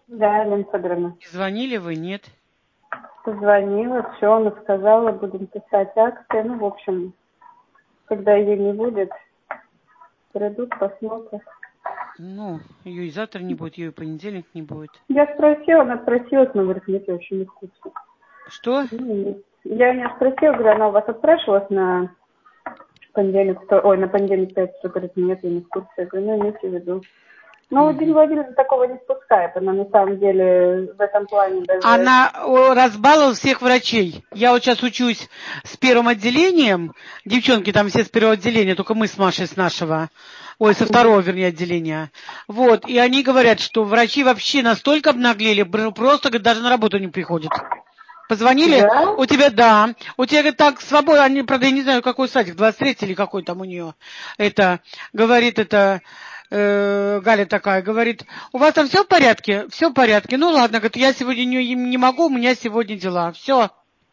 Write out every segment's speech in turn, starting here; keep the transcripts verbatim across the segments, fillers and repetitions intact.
Да, Елена Федоровна. Звонили вы, нет? Позвонила, все, она сказала, будем писать акции. Ну, в общем, когда ее не будет, придут, посмотрят. Ну, ее и завтра не будет, ее и понедельник не будет. Я спросила, она спросила, она говорит, нет, я вообще не в курсе. Что? Ну, я не спросила, говорю, она у вас отпрашивалась на понедельник, ой, на понедельник, пятницу, говорит, нет, я не в курсе. Я говорю, ну, имейте в виду. Ну, Дина Владимировна такого не спускает. Она на самом деле в этом плане даже... Она о, разбаловала всех врачей. Я вот сейчас учусь с первым отделением. Девчонки там все с первого отделения, только мы с Машей с нашего. Ой, со второго, вернее, отделения. Вот. И они говорят, что врачи вообще настолько обнаглели, просто говорит, даже на работу не приходят. Позвонили? Да? У тебя, да. У тебя, говорит, так свободно. Они, правда, я не знаю, какой садик, двадцать третий или какой там у нее. Это, говорит, это... Э, Галя такая, говорит, у вас там все в порядке? Все в порядке. Ну ладно, говорит, я сегодня не, не могу, у меня сегодня дела. Все.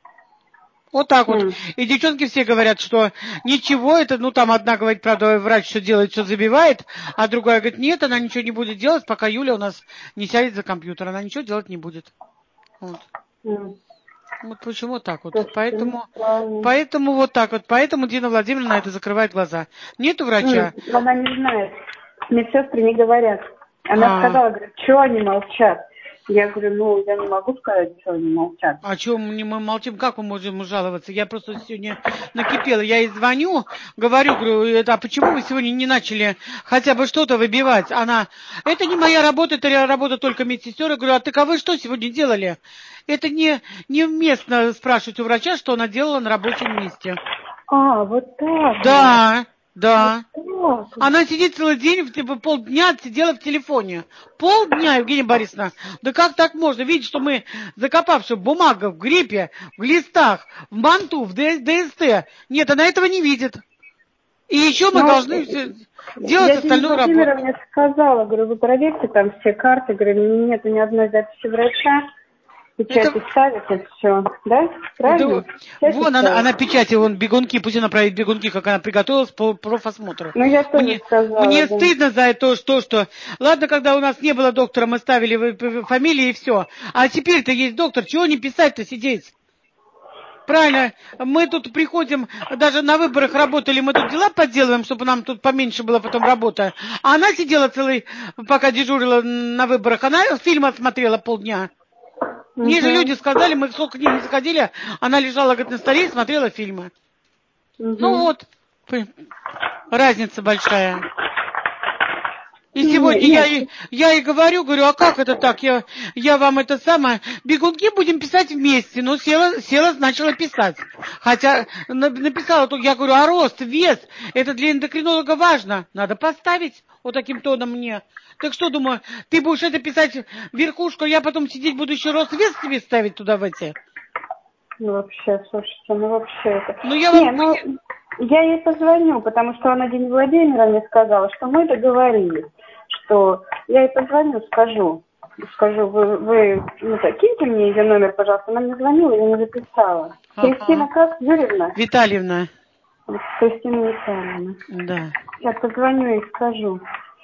Вот так вот. Хм. И девчонки все говорят, что ничего, это, ну там одна говорит, правда, врач что делает, все забивает, а другая говорит, нет, она ничего не будет делать, пока Юля у нас не сядет за компьютер, она ничего делать не будет. Вот. Хм. Вот почему так вот. Слушайте, ну, Поэтому, странно. поэтому вот так вот. Поэтому Дина Владимировна на это закрывает глаза. Нету врача. Хм. Она не знает. Медсестры не говорят. Она А, сказала, говорит, что они молчат? Я говорю, ну, я не могу сказать, что они молчат. о чем мы молчим? Как мы можем жаловаться? Я просто сегодня накипела. Я ей звоню, говорю, говорю, это, а почему вы сегодня не начали хотя бы что-то выбивать? Она, это не моя работа, это работа только медсестер. Я говорю, а так а вы что сегодня делали? Это не неуместно спрашивать у врача, что она делала на рабочем месте. А, вот так. Да, да. Вот так. Она сидит целый день, типа полдня сидела в телефоне. Полдня, Евгения Борисовна. Да как так можно? Видите, что мы, закопавшие в бумагах, в гриппе, в листах, в манту, в ДСТ. Нет, она этого не видит. И еще мы Ну, должны делать я Дине остальную работу. Владимировне сказала, говорю, вы проверьте там все карты. Говорю, нету ни одной записи врача. Печати Это... ставите, все, да? Правильно? Да, вон она, она печати, вон бегунки, пусть она проверит бегунки, как она приготовилась по профосмотру. Ну, я тоже Мне, сказала, мне да. стыдно за то, что, что... Ладно, когда у нас не было доктора, мы ставили фамилии и все. А теперь-то есть доктор, чего не писать-то сидеть? Правильно, мы тут приходим, даже на выборах работали, мы тут дела подделываем, чтобы нам тут поменьше было потом работа. А она сидела целый, пока дежурила на выборах, она фильм отсмотрела полдня. Мне же люди сказали, мы сколько дней не заходили, она лежала, говорит, на столе и смотрела фильмы. Угу. Ну вот, разница большая. И сегодня Нет, я, я и говорю, говорю, а как это так? Я, я вам это самое... Бегунки будем писать вместе. Ну, села, села, начала писать. Хотя написала, я говорю, а рост, вес, это для эндокринолога важно. Надо поставить вот таким тоном мне. Так что, думаю, ты будешь это писать верхушку, я потом сидеть буду еще рост, вес себе ставить туда в эти. ну вообще, слушайте, ну вообще это... Ну, я Не, вам... ну, я ей позвоню, потому что она Дине Владимировне сказала, что мы договорились, что я ей позвоню, скажу. Скажу, вы, вы ну, так, киньте мне ее номер, пожалуйста. Она мне звонила, я не записала. Ага. Кристина как? Юрьевна? Витальевна. Кристина Витальевна. Да. Я позвоню и скажу.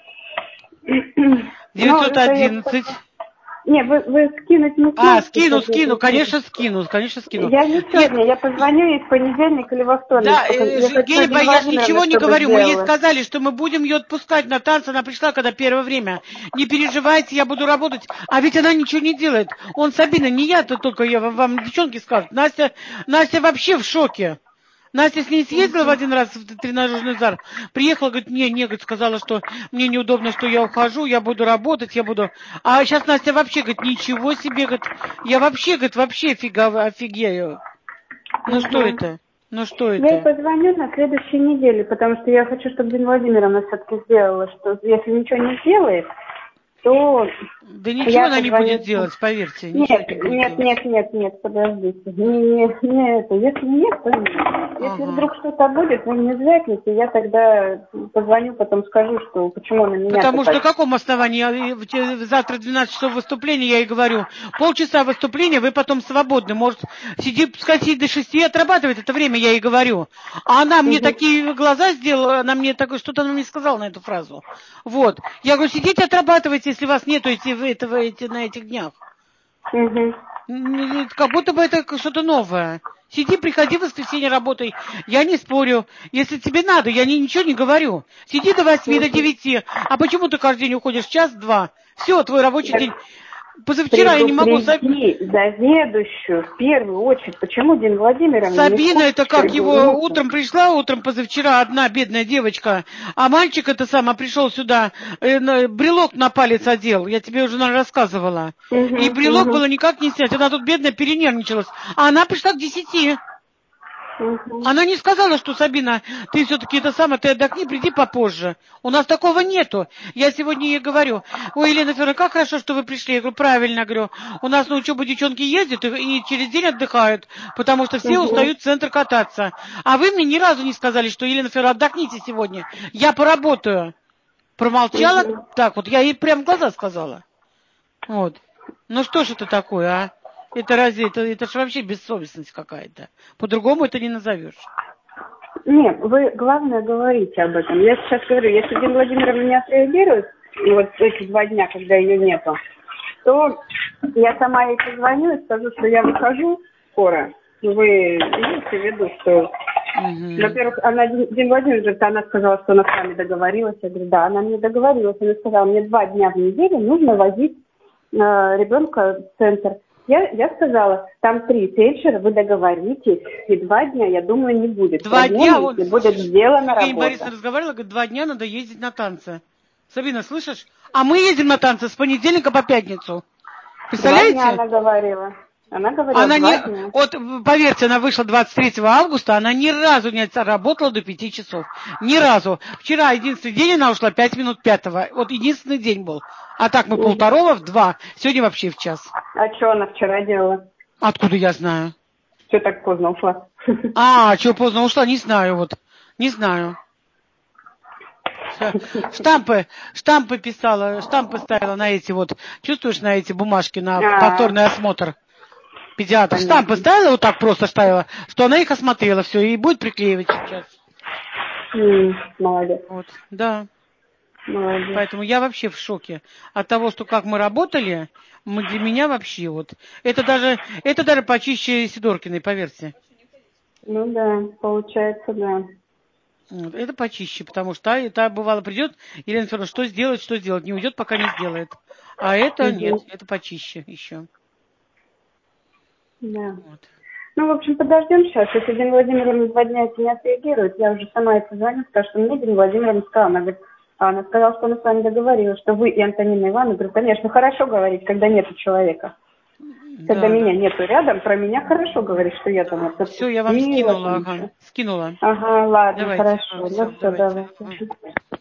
девятьсот одиннадцать. Не, вы, вы скинуть не сможете? А, скину, скину, конечно, скину, конечно, скину. Я не сегодня, я позвоню ей в понедельник или во вторник. Да, Я Евгения, я же ничего не говорю, мы ей сказали, что мы будем ее отпускать на танцы, она пришла, когда первое время. Не переживайте, я буду работать. А ведь она ничего не делает. Он, Сабина, не я-то только, я вам, вам девчонки скажут. Настя, Настя вообще в шоке. Настя с ней съездила в один раз в тренажерный зал, приехала, говорит, не, не, говорит, сказала, что мне неудобно, что я ухожу, я буду работать, я буду... А сейчас Настя вообще, говорит, ничего себе, говорит, я вообще, говорит, вообще фига, офигею. Ну угу. Что это? Ну что это? Я ей позвоню на следующей неделе, потому что я хочу, чтобы Дина Владимировна все-таки сделала, что если ничего не сделает, то... Да ничего она не будет делать, поверьте. Нет, нет, нет, нет, нет, подождите. Не, не, не это. Если нет, то нет. Если ага. вдруг что-то будет, вы мне звякните, я тогда позвоню, потом скажу, что почему на меня... Потому что так... на каком основании? Завтра двенадцать часов выступления, я ей говорю, полчаса выступления, вы потом свободны. Может, сидит, пускай сидит до шести и отрабатывает это время, я ей говорю. А она мне угу. такие глаза сделала, она мне такое, что-то она мне сказала на эту фразу. Вот. Я говорю, сидите, отрабатывайте, если у вас нету эти в, это, в эти, на этих днях. Угу. Как будто бы это что-то новое. Сиди, приходи в воскресенье, работай. Я не спорю. Если тебе надо, я не, ничего не говорю. Сиди до восьми, до девяти. А почему ты каждый день уходишь час-два? Все, твой рабочий день. Позавчера я не могу... Предупреди заведующую в первую очередь. Почему Дина Владимировна Сабина, не это как его утром пришла, утром позавчера одна бедная девочка, а мальчик это сам пришел сюда, э, на, брелок на палец одел, я тебе уже наверное, рассказывала. Угу, и брелок угу. было никак не снять, она тут бедная перенервничалась. А она пришла к десяти. Угу. Она не сказала, что, Сабина, ты все-таки это самое, ты отдохни, приди попозже. У нас такого нету. Я сегодня ей говорю, ой, Елена Федоровна, как хорошо, что вы пришли. Я говорю, правильно, говорю, у нас на учебу девчонки ездят и, и через день отдыхают, потому что все угу. устают в центр кататься. А вы мне ни разу не сказали, что, Елена Федоровна, отдохните сегодня, я поработаю. Промолчала, угу. так вот, я ей прямо в глаза сказала. Вот. Ну что ж это такое, а? Это разве, это, это же вообще бессовестность какая-то. По-другому это не назовешь. Нет, вы главное говорите об этом. Я сейчас говорю, если Дина Владимировна не отреагирует, вот эти два дня, когда ее нету, то я сама ей позвоню и скажу, что я выхожу скоро. Вы имеете в виду, что... Угу. Во-первых, она, Дина Владимировна, она сказала, что она с вами договорилась. Я говорю, да, она мне договорилась. Она сказала, мне два дня в неделю нужно возить э, ребенка в центр. Я, я сказала, там три фельдшера, вы договоритесь, и два дня, я думаю, не будет. Два проблемы, дня он... будет сделана работа. Евгения Борисовна разговаривала, говорит, два дня надо ездить на танцы. Сабина, слышишь? А мы ездим на танцы с понедельника по пятницу. Представляете? Два дня она говорила. Она говорила, она два не... дня. Вот, поверьте, она вышла двадцать третьего августа, она ни разу не работала до пяти часов. Ни разу. Вчера единственный день она ушла пять минут пятого. Вот единственный день был. А так мы угу. полвторого в два. Сегодня вообще в час. А что она вчера делала? Откуда я знаю? Что так поздно ушла? А, что поздно ушла, не знаю вот. Не знаю. Штампы, штампы писала, штампы ставила на эти вот, чувствуешь, на эти бумажки, на А-а-а. повторный осмотр. Педиатр. Понятно. Штампы ставила, вот так просто ставила, что она их осмотрела, все, и будет приклеивать сейчас. Mm, молодец. Вот, да. Молодец. Поэтому я вообще в шоке от того, что как мы работали, мы, для меня вообще вот. Это даже, это даже почище Сидоркиной, поверьте. Ну да, получается, да. Вот, это почище, потому что та, та бывало придет, Елена Федоровна, что сделать, что сделать, не уйдет, пока не сделает. А это угу. нет, это почище еще. Да. Вот. Ну, в общем, подождем сейчас. Если Дина Владимировна два дня не отреагирует, я уже сама ей позвоню, скажу, что мне Дина Владимировна сказала, она говорит, а она сказала, что она с вами договорилась, что вы и Антонина Ивановна. Говорю, конечно, хорошо говорить, когда нету человека. Когда да. меня нету рядом, про меня хорошо говорить, что я там отпустила. Все, я вам скинула, ага, скинула. Ага, ладно, давайте, хорошо. все, Ну, все, давайте. давайте.